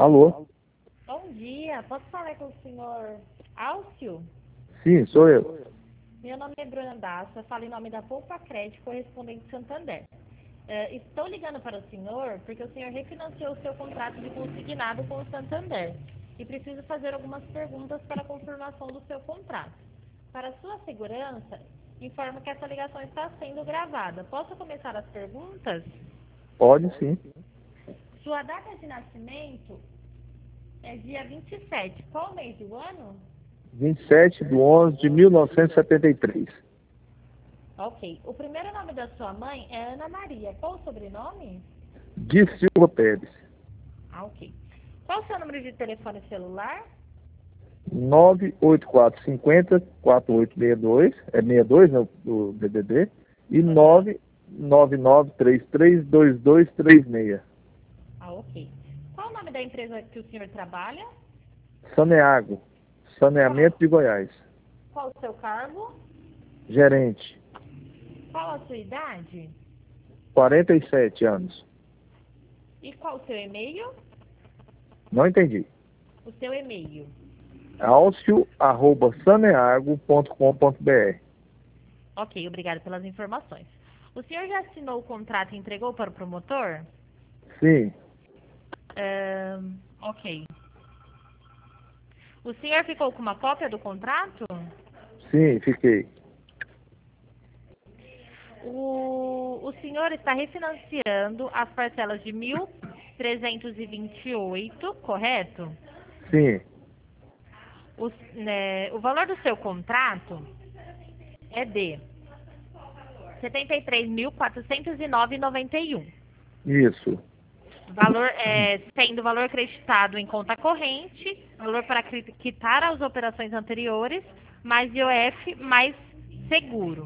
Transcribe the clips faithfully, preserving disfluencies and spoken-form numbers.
Alô? Bom dia, posso falar com o senhor Álcio? Sim, sou eu. Meu nome é Bruna Daça, falo em nome da Poupa Crédito, correspondente Santander. Uh, estou ligando para o senhor porque o senhor refinanciou o seu contrato de consignado com o Santander e preciso fazer algumas perguntas para a confirmação do seu contrato. Para sua segurança, informo que essa ligação está sendo gravada. Posso começar as perguntas? Pode sim. Sua data de nascimento é dia vinte e sete. Qual mês do ano? vinte e sete de onze de mil novecentos e setenta e três. Ok. O primeiro nome da sua mãe é Ana Maria. Qual o sobrenome? De Silva Pérez. Ah, ok. Qual o seu número de telefone celular? nove oito quatro cinco zero quatro oito seis dois. É sessenta e dois, né, do D D D. E nove nove nove três três dois dois três seis. Ah, ok. Qual o nome da empresa que o senhor trabalha? Saneago. Saneamento de Goiás. Qual o seu cargo? Gerente. Qual a sua idade? quarenta e sete anos. E qual o seu e-mail? Não entendi. O seu e-mail. alcio arroba saneago ponto com ponto br. Ok, obrigado pelas informações. O senhor já assinou o contrato e entregou para o promotor? Sim. Ahn, ok. O senhor ficou com uma cópia do contrato? Sim, fiquei. O, o senhor está refinanciando as parcelas de mil trezentos e vinte e oito, correto? Sim. O, né, o valor do seu contrato é de setenta e três mil quatrocentos e nove reais e noventa e um. Isso. Valor, é, sendo valor acreditado em conta corrente, valor para quitar as operações anteriores, mais I O F, mais seguro.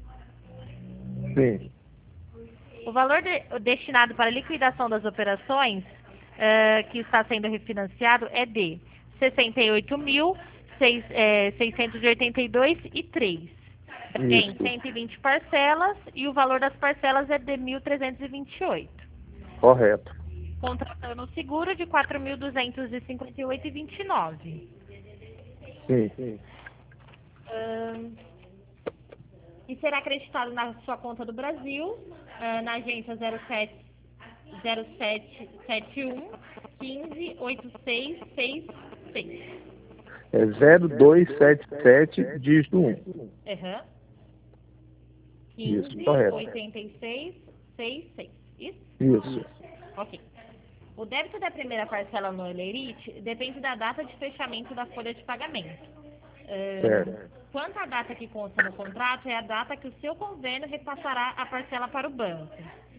Sim. O valor de, destinado para liquidação das operações uh, que está sendo refinanciado é de sessenta e oito mil seiscentos e oitenta e dois reais e três centavos. Em Isso. cento e vinte parcelas e o valor das parcelas é de mil trezentos e vinte e oito. Correto. Contratando o seguro de quatro mil duzentos e cinquenta e oito reais e vinte e nove centavos. Sim. Uh, e será acreditado na sua conta do Brasil, uh, na agência zero sete zero sete sete um quinze oito seis seis seis. É zero dois sete sete, dígito um. Uhum. Isso, quinze correto. oitenta e seis sessenta e seis. Isso? Isso. Ok. O débito da primeira parcela no Olerite depende da data de fechamento da folha de pagamento. Uh, Certo. quanto à data que consta no contrato, é a data que o seu convênio repassará a parcela para o banco.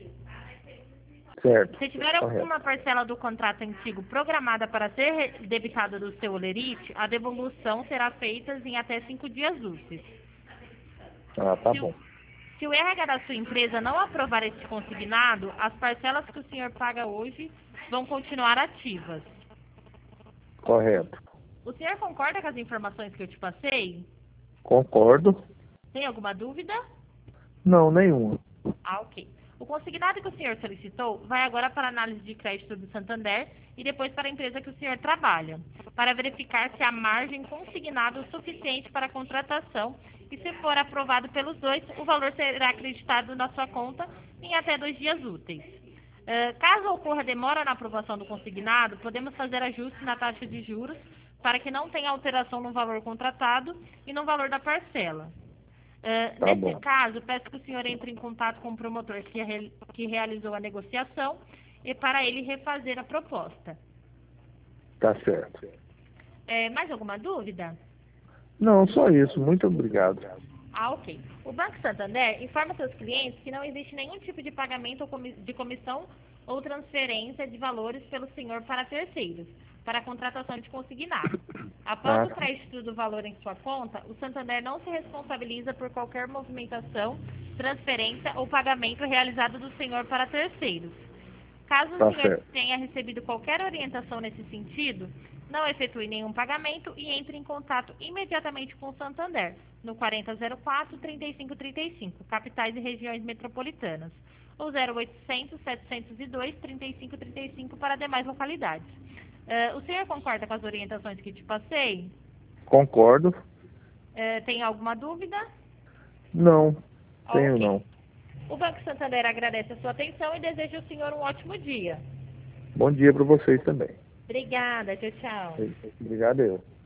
Certo. Se tiver Correto. alguma parcela do contrato antigo programada para ser debitada do seu Olerite, a devolução será feita em até cinco dias úteis. Ah, tá Se o, bom. se o R H da sua empresa não aprovar este consignado, as parcelas que o senhor paga hoje vão continuar ativas. Correto. O senhor concorda com as informações que eu te passei? Concordo. Tem alguma dúvida? Não, nenhuma. Ah, ok. O consignado que o senhor solicitou vai agora para a análise de crédito do Santander e depois para a empresa que o senhor trabalha, para verificar se há margem consignada o suficiente para a contratação e, se for aprovado pelos dois, o valor será acreditado na sua conta em até dois dias úteis. Uh, caso ocorra demora na aprovação do consignado, podemos fazer ajuste na taxa de juros para que não tenha alteração no valor contratado e no valor da parcela. Uh, Tá nesse bom. caso, peço que o senhor entre em contato com o promotor que, re, que realizou a negociação e para ele refazer a proposta. Tá certo. É, mais alguma dúvida? Não, só isso. Muito obrigado. Ah, ok. O Banco Santander informa seus clientes que não existe nenhum tipo de pagamento ou comi de comissão ou transferência de valores pelo senhor para terceiros, para a contratação de consignado. Após Ah, o crédito do valor em sua conta, o Santander não se responsabiliza por qualquer movimentação, transferência ou pagamento realizado do senhor para terceiros. Caso tá o senhor certo. tenha recebido qualquer orientação nesse sentido, não efetue nenhum pagamento e entre em contato imediatamente com o Santander, no quarenta zero quatro, trinta e cinco trinta e cinco, capitais e regiões metropolitanas, ou zero oitocentos, setecentos e dois, trinta e cinco trinta e cinco para demais localidades. Eh, o senhor concorda com as orientações que te passei? Concordo. Eh, tem alguma dúvida? Não, tenho Ok. não. O Banco Santander agradece a sua atenção e deseja ao senhor um ótimo dia. Bom dia para vocês também. Obrigada, tchau, tchau. Obrigado, eu.